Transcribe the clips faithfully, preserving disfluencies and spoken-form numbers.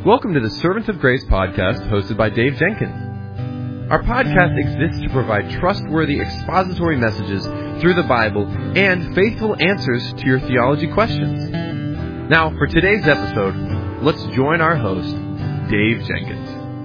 Welcome to the Servants of Grace podcast hosted by Dave Jenkins. Our podcast exists to provide trustworthy expository messages through the Bible and faithful answers to your theology questions. Now, for today's episode, let's join our host, Dave Jenkins.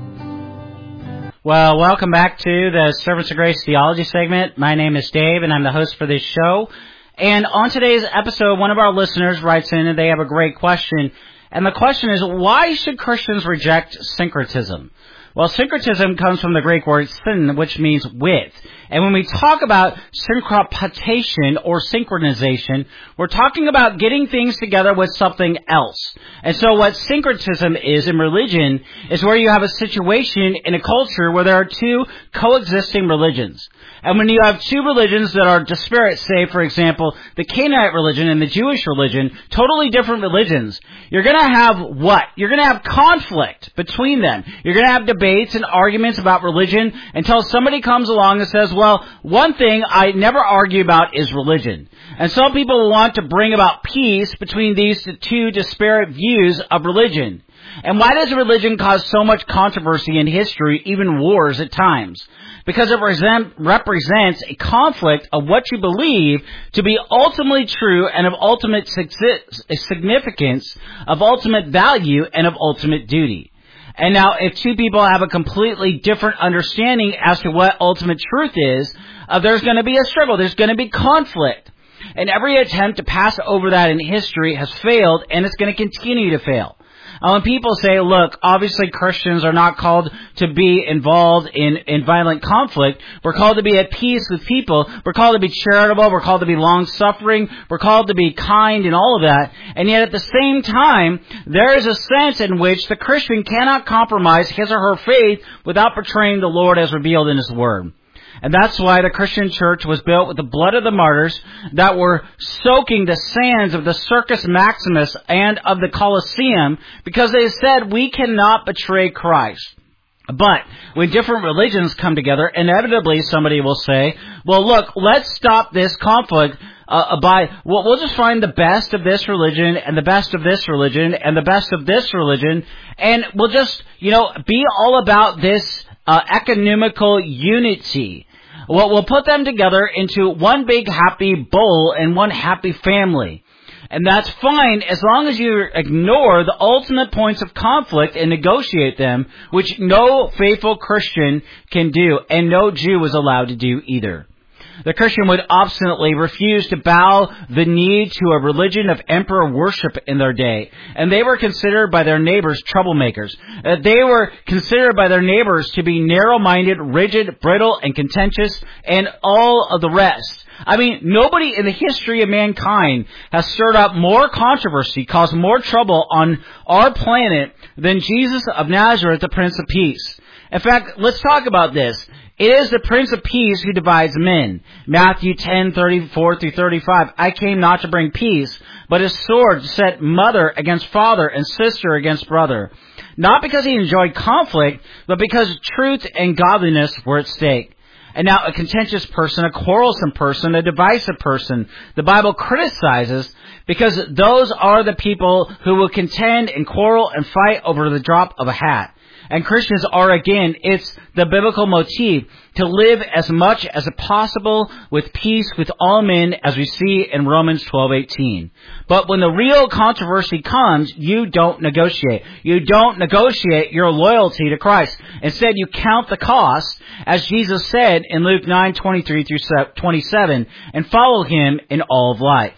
Well, welcome back to the Servants of Grace theology segment. My name is Dave, and I'm the host for this show. And on today's episode, one of our listeners writes in, and they have a great question. And the question is, why should Christians reject syncretism? Well, syncretism comes from the Greek word syn, which means with. And when we talk about synchropation or synchronization, we're talking about getting things together with something else. And so what syncretism is in religion is where you have a situation in a culture where there are two coexisting religions. And when you have two religions that are disparate, say, for example, the Canaanite religion and the Jewish religion, totally different religions, you're going to have what? You're going to have conflict between them. You're going to have debates and arguments about religion until somebody comes along and says, well, one thing I never argue about is religion. And some people want to bring about peace between these two disparate views of religion. And why does religion cause so much controversy in history, even wars at times? Because it resent, represents a conflict of what you believe to be ultimately true and of ultimate significance, of ultimate value, and of ultimate duty. And now, if two people have a completely different understanding as to what ultimate truth is, uh, there's going to be a struggle. There's going to be conflict. And every attempt to pass over that in history has failed, and it's going to continue to fail. Uh, when people say, look, obviously Christians are not called to be involved in, in violent conflict. We're called to be at peace with people. We're called to be charitable. We're called to be long-suffering. We're called to be kind and all of that. And yet at the same time, there is a sense in which the Christian cannot compromise his or her faith without betraying the Lord as revealed in His Word. And that's why the Christian church was built with the blood of the martyrs that were soaking the sands of the Circus Maximus and of the Colosseum, because they said we cannot betray Christ. But when different religions come together, inevitably somebody will say, well, look, let's stop this conflict uh, by, well, we'll just find the best of this religion and the best of this religion and the best of this religion, and we'll just, you know, be all about this uh, economical unity. Well, we'll put them together into one big happy bowl and one happy family. And that's fine as long as you ignore the ultimate points of conflict and negotiate them, which no faithful Christian can do, and no Jew is allowed to do either. The Christian would obstinately refuse to bow the knee to a religion of emperor worship in their day. And they were considered by their neighbors troublemakers. Uh, they were considered by their neighbors to be narrow-minded, rigid, brittle, and contentious, and all of the rest. I mean, nobody in the history of mankind has stirred up more controversy, caused more trouble on our planet than Jesus of Nazareth, the Prince of Peace. In fact, let's talk about this. It is the Prince of Peace who divides men. Matthew ten, thirty-four through thirty-five. I came not to bring peace, but a sword to set mother against father and sister against brother. Not because he enjoyed conflict, but because truth and godliness were at stake. And now a contentious person, a quarrelsome person, a divisive person, the Bible criticizes because those are the people who will contend and quarrel and fight over the drop of a hat. And Christians are, again, it's the biblical motif to live as much as possible with peace with all men, as we see in Romans twelve eighteen. But when the real controversy comes, you don't negotiate. You don't negotiate your loyalty to Christ. Instead, you count the cost, as Jesus said in Luke nine, twenty-three through twenty-seven, and follow Him in all of life.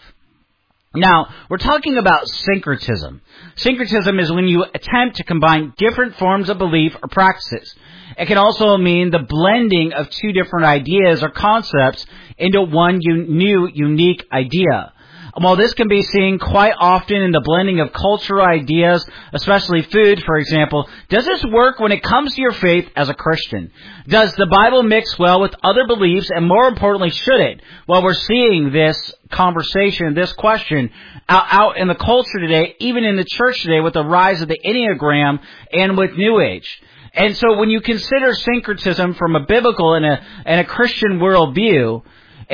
Now, we're talking about syncretism. Syncretism is when you attempt to combine different forms of belief or practices. It can also mean the blending of two different ideas or concepts into one un- new, unique idea. While this can be seen quite often in the blending of cultural ideas, especially food, for example, does this work when it comes to your faith as a Christian? Does the Bible mix well with other beliefs, and more importantly, should it? Well, we're seeing this conversation, this question, out, out in the culture today, even in the church today, with the rise of the Enneagram and with New Age. And so when you consider syncretism from a biblical and a, and a Christian worldview,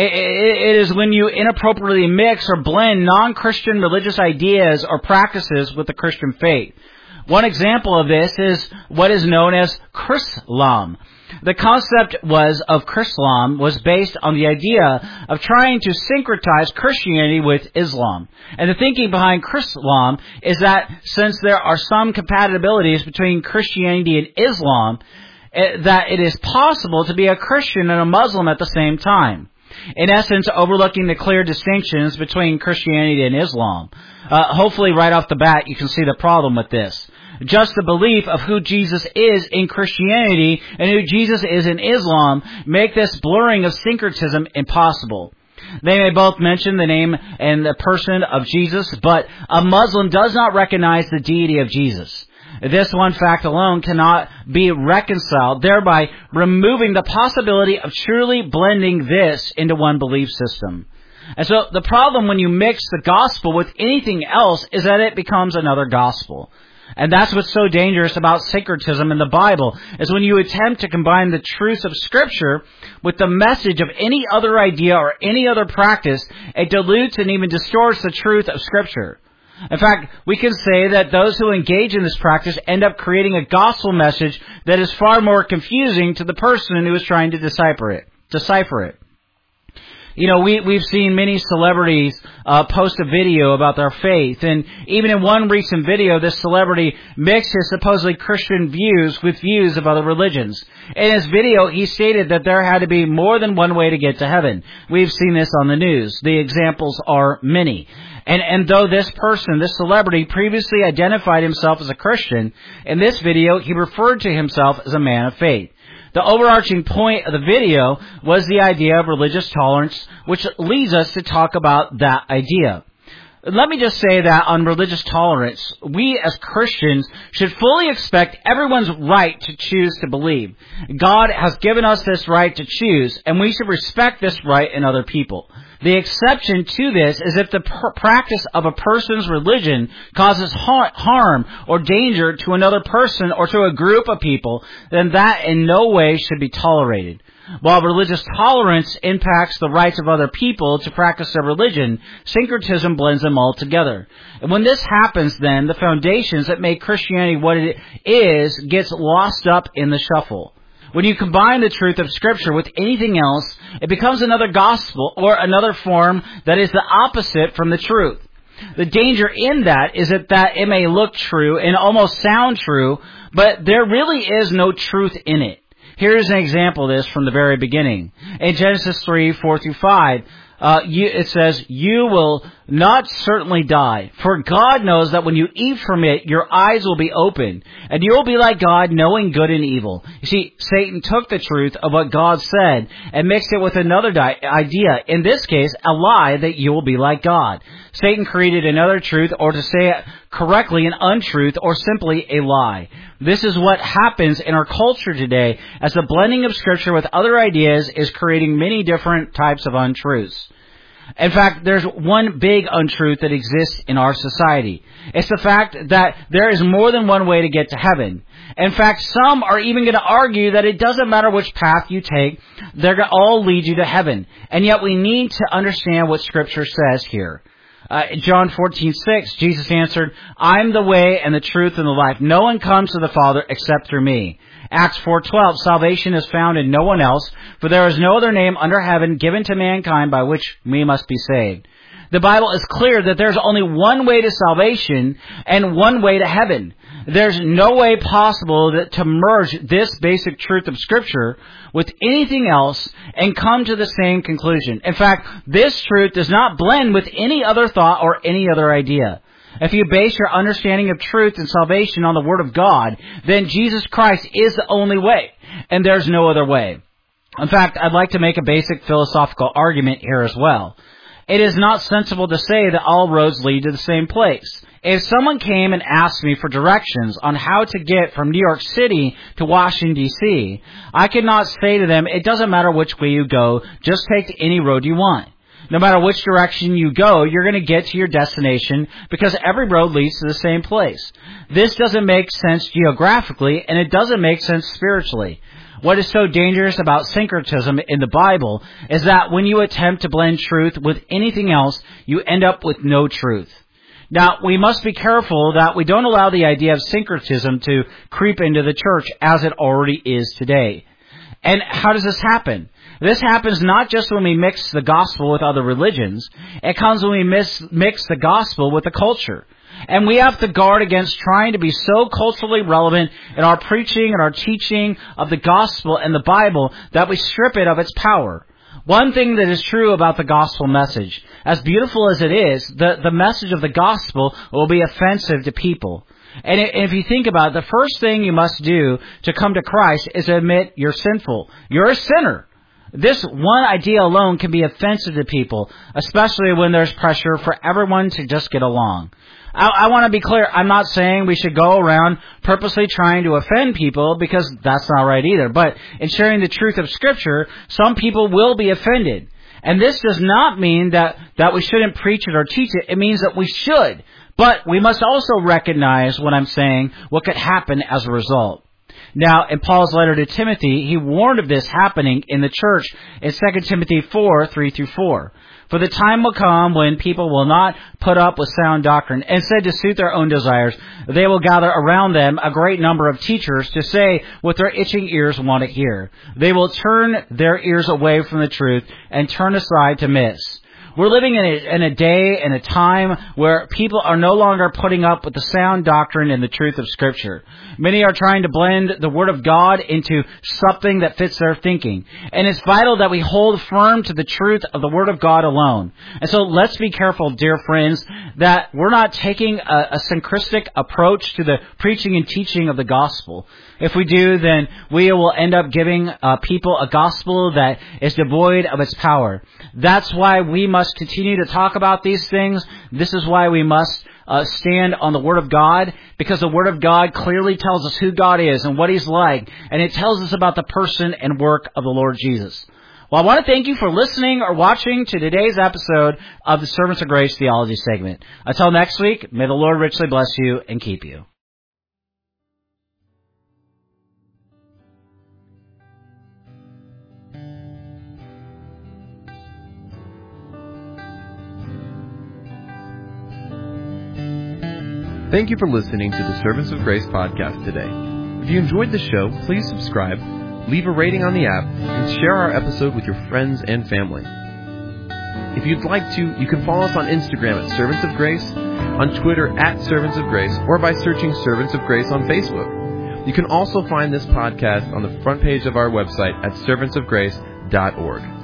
it is when you inappropriately mix or blend non-Christian religious ideas or practices with the Christian faith. One example of this is what is known as Chrislam. The concept was of Chrislam was based on the idea of trying to syncretize Christianity with Islam. And the thinking behind Chrislam is that since there are some compatibilities between Christianity and Islam, that it is possible to be a Christian and a Muslim at the same time. In essence, overlooking the clear distinctions between Christianity and Islam. Uh, hopefully, right off the bat, you can see the problem with this. Just the belief of who Jesus is in Christianity and who Jesus is in Islam make this blurring of syncretism impossible. They may both mention the name and the person of Jesus, but a Muslim does not recognize the deity of Jesus. This one fact alone cannot be reconciled, thereby removing the possibility of truly blending this into one belief system. And so the problem when you mix the gospel with anything else is that it becomes another gospel. And that's what's so dangerous about syncretism in the Bible, is when you attempt to combine the truths of Scripture with the message of any other idea or any other practice, it dilutes and even distorts the truth of Scripture. In fact, we can say that those who engage in this practice end up creating a gospel message that is far more confusing to the person who is trying to decipher it. Decipher it. You know, we, we've seen many celebrities uh, post a video about their faith, and even in one recent video, this celebrity mixed his supposedly Christian views with views of other religions. In his video, he stated that there had to be more than one way to get to heaven. We've seen this on the news. The examples are many. And, and though this person, this celebrity, previously identified himself as a Christian, in this video, he referred to himself as a man of faith. The overarching point of the video was the idea of religious tolerance, which leads us to talk about that idea. Let me just say that on religious tolerance, we as Christians should fully expect everyone's right to choose to believe. God has given us this right to choose, and we should respect this right in other people. The exception to this is if the pr- practice of a person's religion causes ha- harm or danger to another person or to a group of people, then that in no way should be tolerated. While religious tolerance impacts the rights of other people to practice their religion, syncretism blends them all together. And when this happens, then, the foundations that make Christianity what it is gets lost up in the shuffle. When you combine the truth of Scripture with anything else, it becomes another gospel or another form that is the opposite from the truth. The danger in that is that, that it may look true and almost sound true, but there really is no truth in it. Here's an example of this from the very beginning. In Genesis three, four through five, uh, you, it says, "You will not certainly die, for God knows that when you eat from it, your eyes will be opened, and you will be like God, knowing good and evil." You see, Satan took the truth of what God said and mixed it with another di- idea, in this case, a lie that you will be like God. Satan created another truth, or to say it correctly, an untruth, or simply a lie. This is what happens in our culture today, as the blending of Scripture with other ideas is creating many different types of untruths. In fact, there's one big untruth that exists in our society. It's the fact that there is more than one way to get to heaven. In fact, some are even going to argue that it doesn't matter which path you take, they're going to all lead you to heaven. And yet we need to understand what Scripture says here. Uh, John fourteen six, Jesus answered, "I'm the way and the truth and the life. No one comes to the Father except through me." Acts four twelve, "Salvation is found in no one else, for there is no other name under heaven given to mankind by which we must be saved." The Bible is clear that there's only one way to salvation and one way to heaven. There's no way possible that to merge this basic truth of Scripture with anything else and come to the same conclusion. In fact, this truth does not blend with any other thought or any other idea. If you base your understanding of truth and salvation on the Word of God, then Jesus Christ is the only way, and there's no other way. In fact, I'd like to make a basic philosophical argument here as well. It is not sensible to say that all roads lead to the same place. If someone came and asked me for directions on how to get from New York City to Washington, D C, I could not say to them, it doesn't matter which way you go, just take any road you want. No matter which direction you go, you're going to get to your destination because every road leads to the same place. This doesn't make sense geographically, and it doesn't make sense spiritually. What is so dangerous about syncretism in the Bible is that when you attempt to blend truth with anything else, you end up with no truth. Now, we must be careful that we don't allow the idea of syncretism to creep into the church as it already is today. And how does this happen? This happens not just when we mix the gospel with other religions. It comes when we mix, mix the gospel with the culture. And we have to guard against trying to be so culturally relevant in our preaching and our teaching of the gospel and the Bible that we strip it of its power. One thing that is true about the gospel message, as beautiful as it is, the, the message of the gospel will be offensive to people. And if you think about it, the first thing you must do to come to Christ is admit you're sinful. You're a sinner. This one idea alone can be offensive to people, especially when there's pressure for everyone to just get along. I, I want to be clear. I'm not saying we should go around purposely trying to offend people, because that's not right either. But in sharing the truth of Scripture, some people will be offended. And this does not mean that, that we shouldn't preach it or teach it. It means that we should. But we must also recognize what I'm saying, what could happen as a result. Now, in Paul's letter to Timothy, he warned of this happening in the church in Second Timothy four, three through four. For the time will come when people will not put up with sound doctrine. Instead, to suit their own desires, they will gather around them a great number of teachers to say what their itching ears want to hear. They will turn their ears away from the truth and turn aside to myths. We're living in a, in a day and a time where people are no longer putting up with the sound doctrine and the truth of Scripture. Many are trying to blend the Word of God into something that fits their thinking. And it's vital that we hold firm to the truth of the Word of God alone. And so let's be careful, dear friends, that we're not taking a, a syncretic approach to the preaching and teaching of the gospel. If we do, then we will end up giving uh, people a gospel that is devoid of its power. That's why we must continue to talk about these things. This is why we must uh, stand on the Word of God, because the Word of God clearly tells us who God is and what He's like, and it tells us about the person and work of the Lord Jesus. Well, I want to thank you for listening or watching to today's episode of the Servants of Grace Theology segment. Until next week, may the Lord richly bless you and keep you. Thank you for listening to the Servants of Grace podcast today. If you enjoyed the show, please subscribe, leave a rating on the app, and share our episode with your friends and family. If you'd like to, you can follow us on Instagram at Servants of Grace, on Twitter at Servants of Grace, or by searching Servants of Grace on Facebook. You can also find this podcast on the front page of our website at servants of grace dot org.